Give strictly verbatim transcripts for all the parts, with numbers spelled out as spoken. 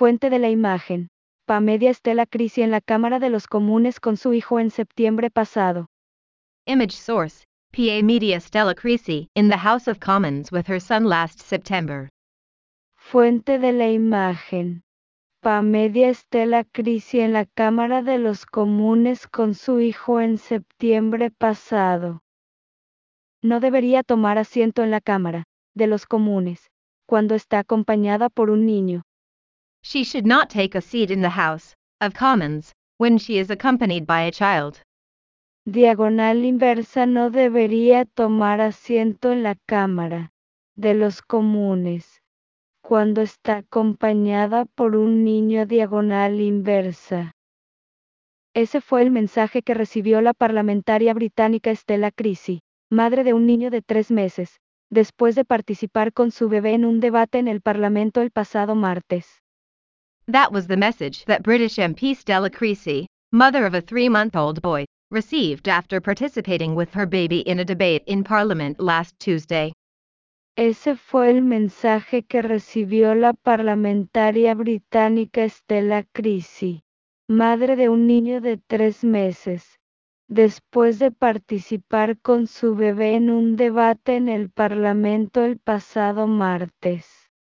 Fuente de la imagen. Pa Media Stella Creasy en la Cámara de los Comunes con su hijo en septiembre pasado. Image source, P A Media Stella Creasy in the House of Commons with her son last September. Fuente de la imagen. Pa Media Stella Creasy en la Cámara de los Comunes con su hijo en septiembre pasado. No debería tomar asiento en la Cámara de los Comunes cuando está acompañada por un niño. She should not take a seat in the House of Commons when she is accompanied by a child. Diagonal inversa no debería tomar asiento en la Cámara de los Comunes cuando está acompañada por un niño. Diagonal inversa. Ese fue el mensaje que recibió la parlamentaria británica Stella Creasy, madre de un niño de tres meses, después de participar con su bebé en un debate en el Parlamento el pasado martes. That was the message that British M P Stella Creasy, mother of a three-month-old boy, received after participating with her baby in a debate in Parliament last Tuesday. Ese fue el mensaje que recibió la parlamentaria británica Stella Creasy, madre de un niño de tres meses, después de participar con su bebé en un debate en el Parlamento el pasado martes.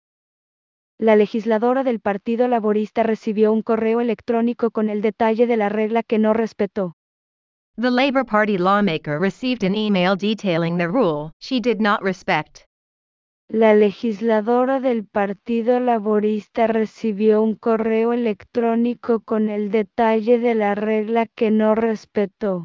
La legisladora del Partido Laborista recibió un correo electrónico con el detalle de la regla que no respetó. The Labour Party lawmaker received an email detailing the rule she did not respect. La legisladora del Partido Laborista recibió un correo electrónico con el detalle de la regla que no respetó.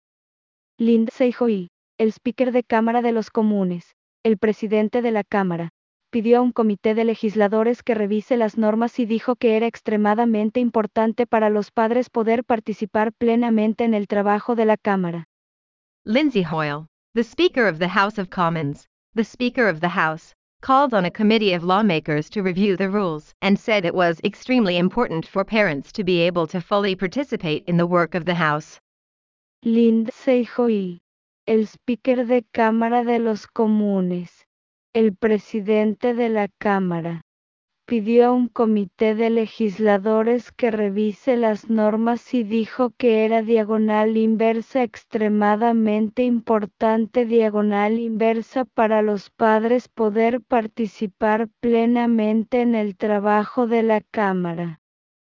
Lindsay Hoyle, el Speaker de Cámara de los Comunes, el presidente de la Cámara, pidió a un comité de legisladores que revise las normas y dijo que era extremadamente importante para los padres poder participar plenamente en el trabajo de la Cámara. Lindsay Hoyle, the Speaker of the House of Commons, the Speaker of the House, called on a committee of lawmakers to review the rules and said it was extremely important for parents to be able to fully participate in the work of the House. Lindsay Hoyle, el Speaker de Cámara de los Comunes, el presidente de la Cámara, pidió a un comité de legisladores que revise las normas y dijo que era diagonal inversa extremadamente importante diagonal inversa para los padres poder participar plenamente en el trabajo de la Cámara.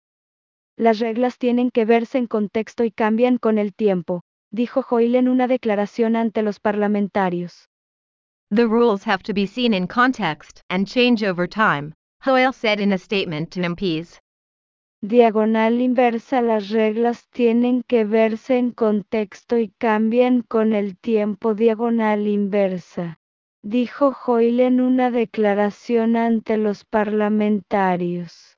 Las reglas tienen que verse en contexto y cambian con el tiempo, dijo Hoyle en una declaración ante los parlamentarios. The rules have to be seen in context and change over time, Hoyle said in a statement to M Ps. Diagonal inversa. Las reglas tienen que verse en contexto y cambian con el tiempo. Diagonal inversa, dijo Hoyle en una declaración ante los parlamentarios.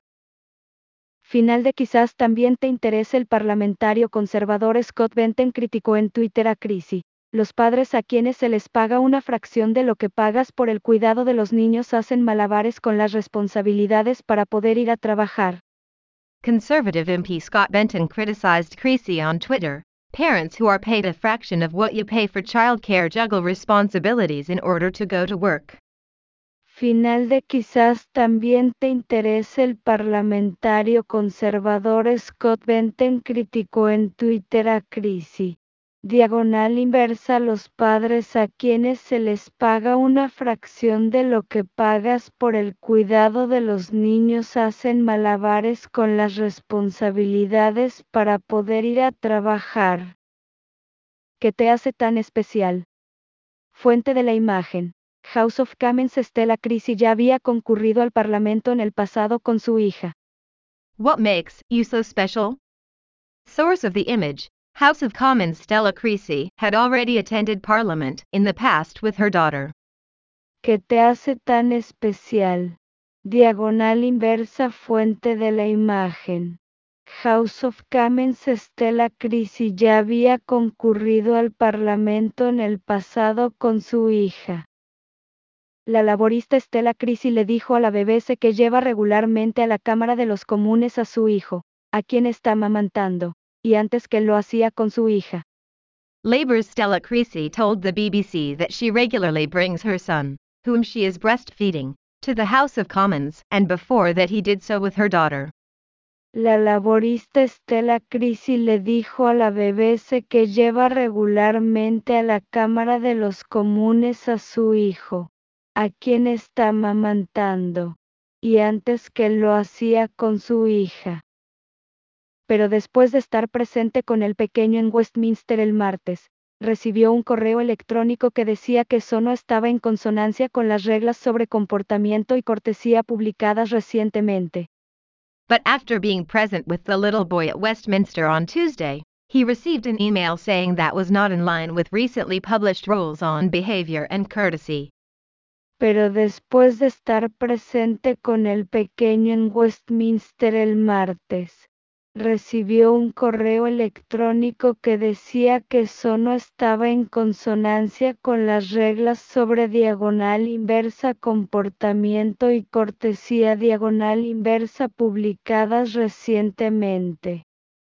Final de Quizás también te interese. El parlamentario conservador Scott Benton criticó en Twitter a Creasy. Los padres a quienes se les paga una fracción de lo que pagas por el cuidado de los niños hacen malabares con las responsabilidades para poder ir a trabajar. Conservative M P Scott Benton criticized Creasy on Twitter. Parents who are paid a fraction of what you pay for childcare juggle responsibilities in order to go to work. Final de Quizás también te interese. El parlamentario conservador Scott Benton criticó en Twitter a Creasy. Diagonal inversa. Los padres a quienes se les paga una fracción de lo que pagas por el cuidado de los niños hacen malabares con las responsabilidades para poder ir a trabajar. ¿Qué te hace tan especial? Fuente de la imagen. House of Commons. Stella Creasy ya había concurrido al Parlamento en el pasado con su hija. What makes you so special? Source of the image, House of Commons. Stella Creasy had already attended Parliament in the past with her daughter. ¿Qué te hace tan especial? Diagonal inversa. Fuente de la imagen. House of Commons. Stella Creasy ya había concurrido al Parlamento en el pasado con su hija. La laborista Stella Creasy le dijo a la B B C que lleva regularmente a la Cámara de los Comunes a su hijo, a quien está amamantando, y antes que lo hacía con su hija. Labour's Stella Creasy told the B B C that she regularly brings her son, whom she is breastfeeding, to the House of Commons, and before that he did so with her daughter. La laborista Stella Creasy le dijo a la B B C que lleva regularmente a la Cámara de los Comunes a su hijo, a quien está amamantando, y antes que lo hacía con su hija. Pero después de estar presente con el pequeño en Westminster el martes, recibió un correo electrónico que decía que eso no estaba en consonancia con las reglas sobre comportamiento y cortesía publicadas recientemente. But after being present with the little boy at Westminster on Tuesday, he received an email saying that was not in line with recently published rules on behavior and courtesy. Pero después de estar presente con el pequeño en Westminster el martes, recibió un correo electrónico que decía que eso no estaba en consonancia con las reglas sobre diagonal inversa comportamiento y cortesía diagonal inversa publicadas recientemente.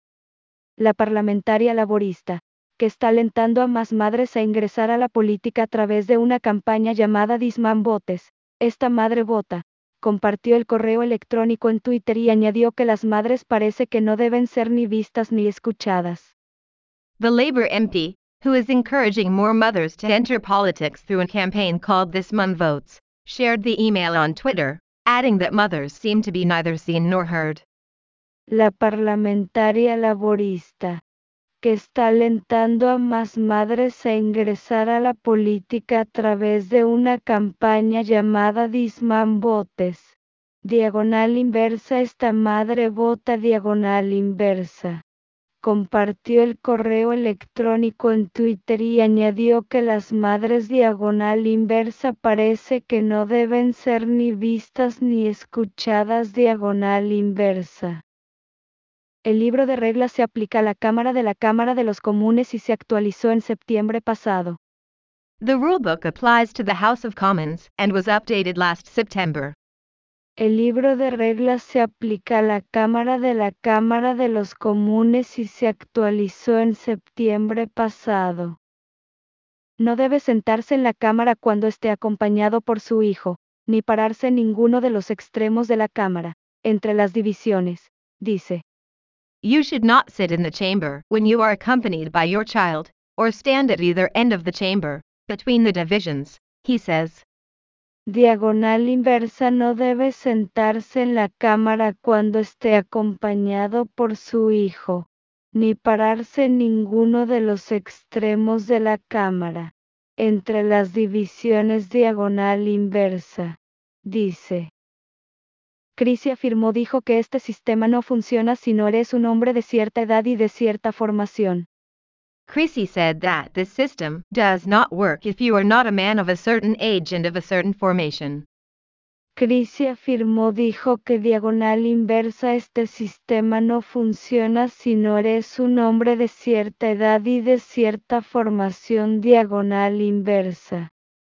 La parlamentaria laborista, que está alentando a más madres a ingresar a la política a través de una campaña llamada This Man Votes, esta madre vota, compartió el correo electrónico en Twitter y añadió que las madres parece que no deben ser ni vistas ni escuchadas. The Labour M P, who is encouraging more mothers to enter politics through a campaign called This Month Votes, shared the email on Twitter, adding that mothers seem to be neither seen nor heard. La parlamentaria laborista, que está alentando a más madres a ingresar a la política a través de una campaña llamada This Man Votes, diagonal inversa esta madre vota diagonal inversa. Compartió el correo electrónico en Twitter y añadió que las madres diagonal inversa parece que no deben ser ni vistas ni escuchadas diagonal inversa. El libro de reglas se aplica a la Cámara de la Cámara de los Comunes y se actualizó en septiembre pasado. The rulebook applies to the House of Commons and was updated last September. El libro de reglas se aplica a la Cámara de la Cámara de los Comunes y se actualizó en septiembre pasado. No debe sentarse en la Cámara cuando esté acompañado por su hijo, ni pararse en ninguno de los extremos de la Cámara, entre las divisiones, dice. You should not sit in the chamber when you are accompanied by your child, or stand at either end of the chamber, between the divisions, he says. Diagonal inversa no debe sentarse en la cámara cuando esté acompañado por su hijo, ni pararse en ninguno de los extremos de la cámara, entre las divisiones diagonal inversa, dice. Creasy afirmó dijo que este sistema no funciona si no eres un hombre de cierta edad y de cierta formación. Creasy said that this system does not work if you are not a man of a certain age and of a certain formation. Creasy afirmó dijo que diagonal inversa este sistema no funciona si no eres un hombre de cierta edad y de cierta formación diagonal inversa.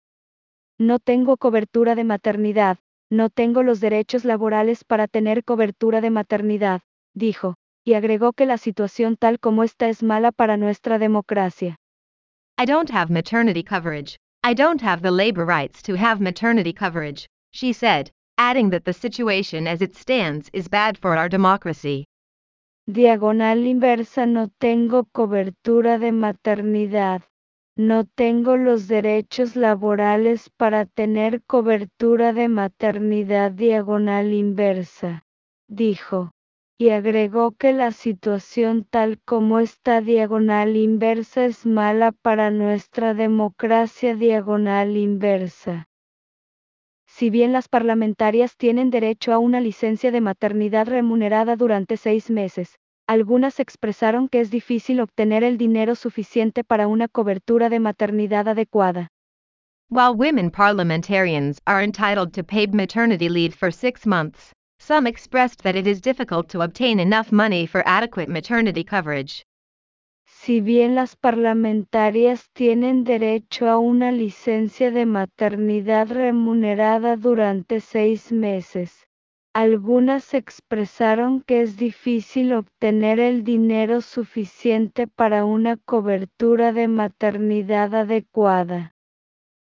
No tengo cobertura de maternidad, no tengo los derechos laborales para tener cobertura de maternidad, dijo, y agregó que la situación tal como está es mala para nuestra democracia. I don't have maternity coverage. I don't have the labor rights to have maternity coverage, she said, adding that the situation as it stands is bad for our democracy. Diagonal inversa no tengo cobertura de maternidad. No tengo los derechos laborales para tener cobertura de maternidad diagonal inversa, dijo, y agregó que la situación tal como está diagonal inversa es mala para nuestra democracia diagonal inversa. Si bien las parlamentarias tienen derecho a una licencia de maternidad remunerada durante seis meses, algunas expresaron que es difícil obtener el dinero suficiente para una cobertura de maternidad adecuada. While women parliamentarians are entitled to paid maternity leave for six months, some expressed that it is difficult to obtain enough money for adequate maternity coverage. Si bien las parlamentarias tienen derecho a una licencia de maternidad remunerada durante seis meses, algunas expresaron que es difícil obtener el dinero suficiente para una cobertura de maternidad adecuada.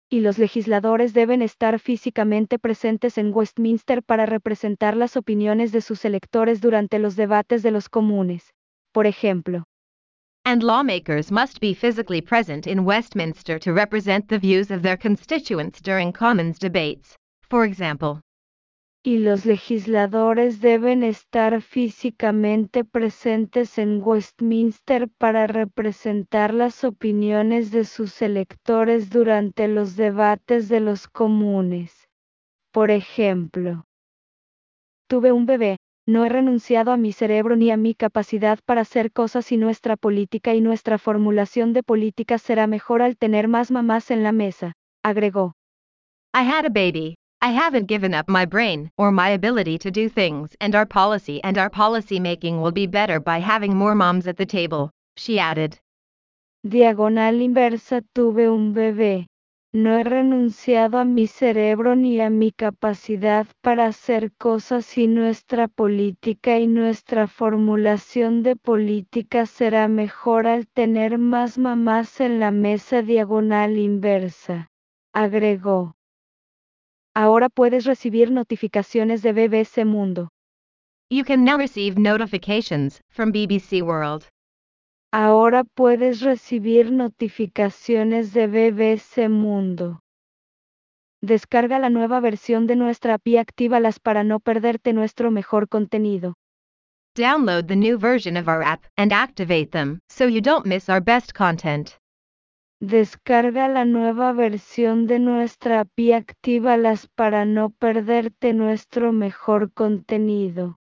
y los legisladores deben estar físicamente presentes en Westminster para representar las opiniones de sus electores durante los debates de los comunes. Por ejemplo, And lawmakers must be physically present in Westminster to represent the views of their constituents during Commons debates, for example. y los legisladores deben estar físicamente presentes en Westminster para representar las opiniones de sus electores durante los debates de los comunes. Por ejemplo, tuve un bebé, no he renunciado a mi cerebro ni a mi capacidad para hacer cosas y nuestra política y nuestra formulación de políticas será mejor al tener más mamás en la mesa, agregó. I had a baby. I haven't given up my brain or my ability to do things, and our policy and our policy making will be better by having more moms at the table, she added. Diagonal inversa, tuve un bebé. No he renunciado a mi cerebro ni a mi capacidad para hacer cosas y nuestra política y nuestra formulación de políticas será mejor al tener más mamás en la mesa. Diagonal inversa, agregó. Ahora puedes recibir notificaciones de B B C Mundo. You can now receive notifications from B B C World. Ahora puedes recibir notificaciones de B B C Mundo. Descarga la nueva versión de nuestra app y actívalas para no perderte nuestro mejor contenido. Download the new version of our app and activate them so you don't miss our best content. Descarga la nueva versión de nuestra app y actívalas para no perderte nuestro mejor contenido.